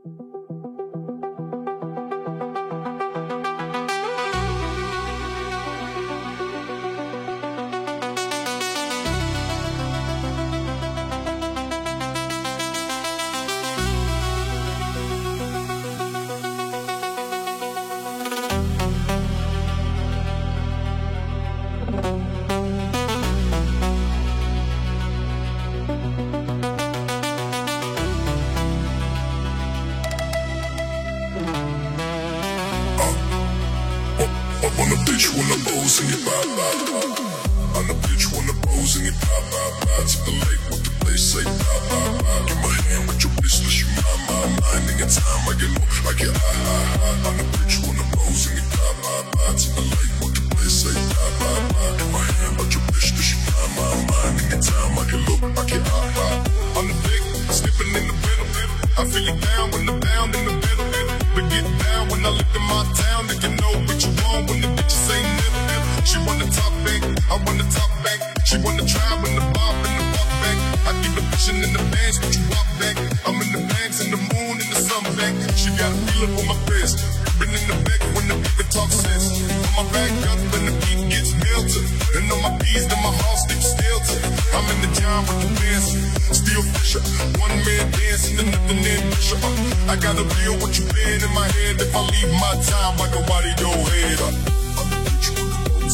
On the bitch when I'm posing it, bye, bye, bye. On the bitch when I'm posing it, bye, bye, bye. To the lake with the place say, bye, bye, bye. Get my hand with your business, you mind. Anytime I get low, I get high. On the bitch when I'm posing it, bye, bye, bye. To the lake with the place say, bye, bye, bye. Get my hand with your business, you mind. Anytime I get low, I get high. On the dick, skipping in the middle. I feel it down when I'm down in the middle. But get down when I look at my town, then you know what you want when the bitches ain't nibble. She want the top back, I want the top back. She want the try when the bob and the walk back. I keep the vision in the bands, but you walk back. I'm in the bands, in the moon, in the sun back. She got a feeling for my wrist. Been in the back when the people talk sense. On my back up when the beat gets melted. And on my P's, then my heart sticks still to. I'm in the job with the bands, still Fisher. One man dancing and nothing in pressure. I gotta feel what you been in my head. If I leave my time, I go body your head up. On the bitch with the bones,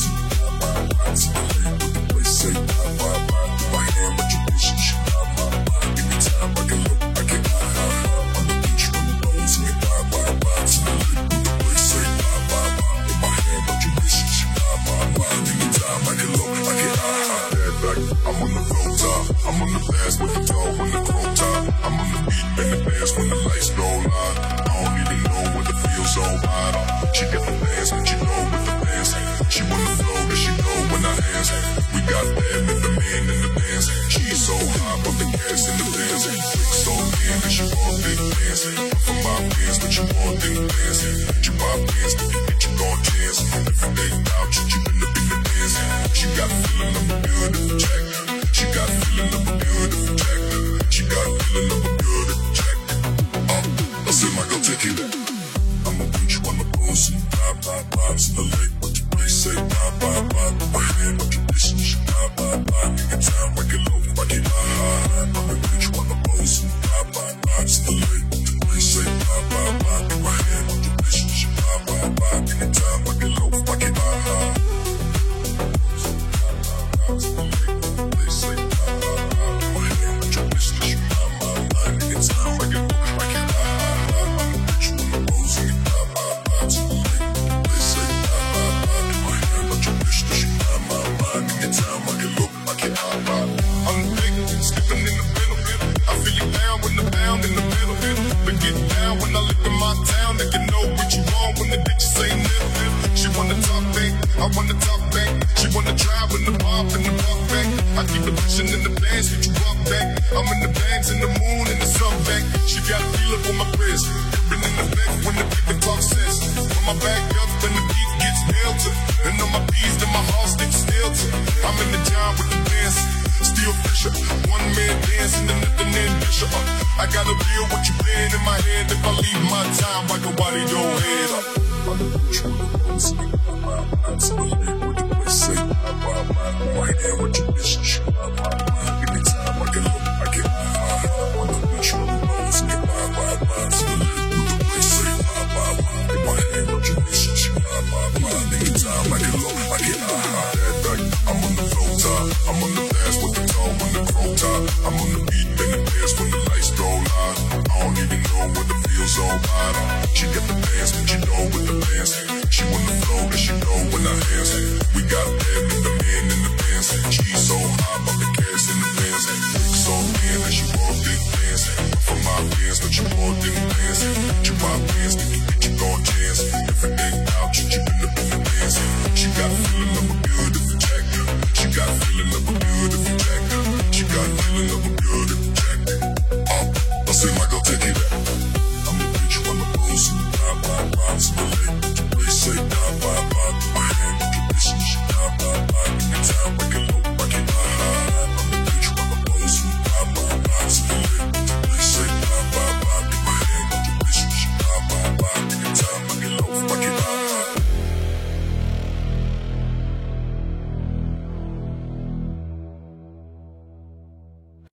to the lane with the place say bye, bye, bye. Do my hand with your bitch, she bye, bye, bye. Anytime I get low, I get high. On the bitch with the bones, bye, bye, bye. To the lane with the place say bye, bye, bye. Do my hand with your bitch, she bye, bye, bye. Anytime I get low, I get high. Head back, I'm on the flow top. I'm on the blast with the dog on the crow top. I'm on the beat, man, the bass when the lights go live. I don't even know what the feels so wide. She got the dance, but you know with the dance. She wanna flow, but she know when I hands. We got them and the man in the bands. She's so hot, but the gas in the bands. Quick so man, that she want big dance. I'm from my bands, but you want big dance. You buy bands, but you get you gon' dance. Every day out, you been up in the dance. She got feeling of a beautiful jack. She got feeling of a beautiful jack. She got feeling of a beautiful jack. I said, my girl, take it back. I'm a bitch, wanna pose and bye, bye, bye. To the lake, what you place say, bye, bye, bye. My hand, what you listen, she bye, bye, bye. Anytime I get low, I get high. I'm a bitch, wanna pose and bye, bye, bye. To the lake, what you place say, bye, bye, bye. My hand, what you listen, she bye, bye, bye. Anytime I get low, I get high. To the lake, what you place say, bye, bye, bye. My hand, what you listen, she bye, bye, bye. Anytime I get low, I get high. I'm a bitch, wanna pose and bye, bye, bye. To the lake, what you place say, bye, bye, bye. My hand, what you listen, she bye, bye, bye. Anytime I get low, I get high. I'm big, skipping in the middle. I feel you down when the pound in the middle. But get down when I look at my town, then you know what you want when the bitches say nil. She wanna talk back, I wanna talk back. She wanna try when the bob and the walk back. I keep the vision in the bands, but you walk back. I'm in the bands, in the moon, in the sun back. She got a feeling for my wrist. Been in the back when the people talk sense. When my back up and the beat gets melted. And on my P's, then my heart sticks still to. I'm in the job with the dance, still Fisher. One man dancing and nothing in pressure. I gotta feel what you been in my head. If I leave my time, I go body your head up. On the bitch with the bones, bye, bye, bye. To the lake with the place say, bye, bye, bye. My hand with your bitch, she bye, bye, bye. Anytime I get low, I get high. On the bitch with the bones, bye, bye, bye. To the lake with the place say, bye, bye, bye. My hand with your bitch, she bye, bye, bye. Anytime I get low, I get high. Head back, I'm on the flow top. I'm on the bass with the dog on the crow top. I'm on the beat, man, the bass when the lights go live. I don't even know what the feels so wide. She got the dance, but you know with the dance. She wanna flow, that she know when I hands. We got them and the man in the bands. She's so hot, but the gas in the bands. Quick so man, that she want big dance. I'm from my bands, but you want them bands. You buy bands, then you get you gon' dance. Every day out, you been up in the bands. She got a feeling of a beautiful jack. She got a feeling of a beautiful jack. She got a feeling of a beautiful jack. I say, my girl, take it back. I'm a bitch, wanna pose and bye, bye, bye. To the lake, they say bye, bye, bye. My hand, you listen, she bye, bye, bye. Anytime I get